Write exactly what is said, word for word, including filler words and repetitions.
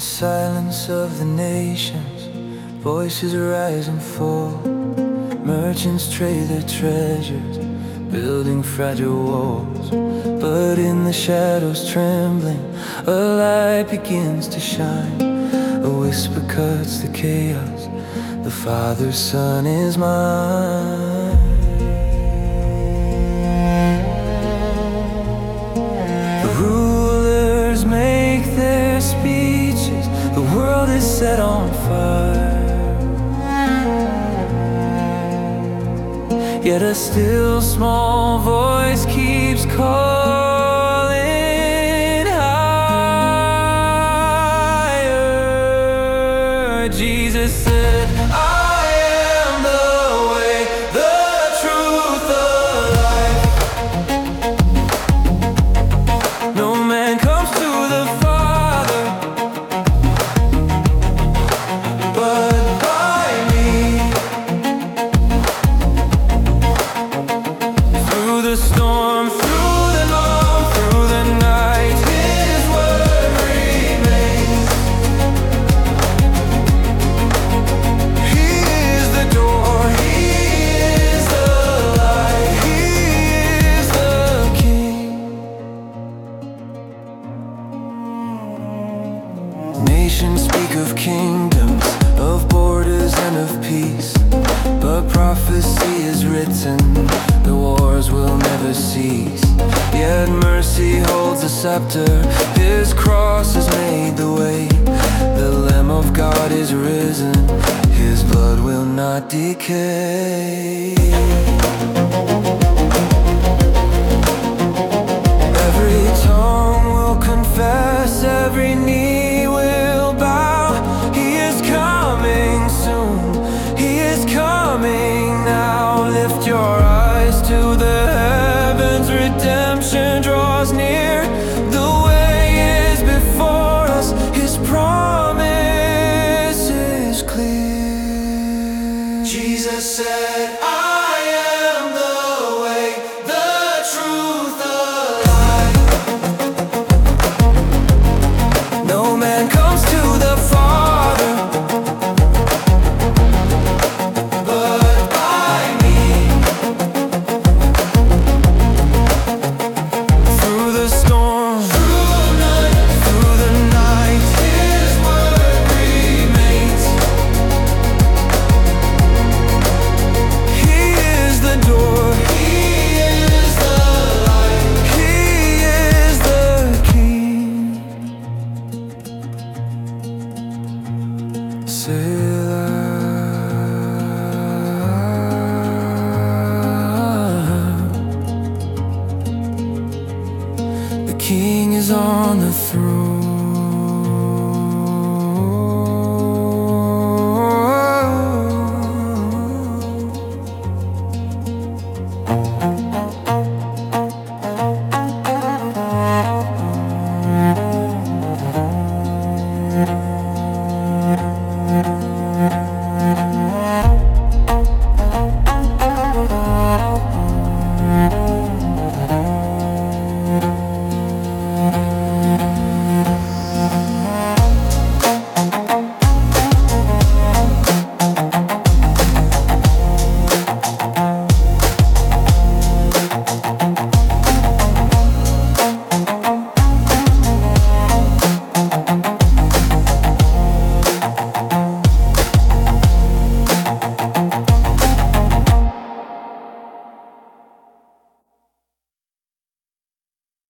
silence of the nations, voices rise and fall. Merchants trade their treasures, building fragile walls. But in the shadows trembling, a light begins to shine. A whisper cuts the chaos, the Father's Son is mine. The rulers make their speeches, the world is set on fire. Yet a still small voice keeps calling higher. Jesus said, I am the way, the truth, the life. No man comes to the Father but by me. Through the storm, through the long, through the night, His word remains. He is the door, He is the light, He is the King. Nations speak of kingdoms, of borders and of peace, but prophecy is written, the wars will never cease. Yet mercy holds a scepter, His cross has made the way. The Lamb of God is risen, His blood will not decay. Every tongue will confess, every knee will bow. He is coming soon, He is coming now. Lift your eyes to the heavens, redemption draws near. The way is before us, His promise is clear. Jesus said, I am the way, the truth, the life. No man comes to the Father but by me. Through the storm, through the night, His word remains. He is the door, He is the light, He is the King. Selah. The King is on the throne.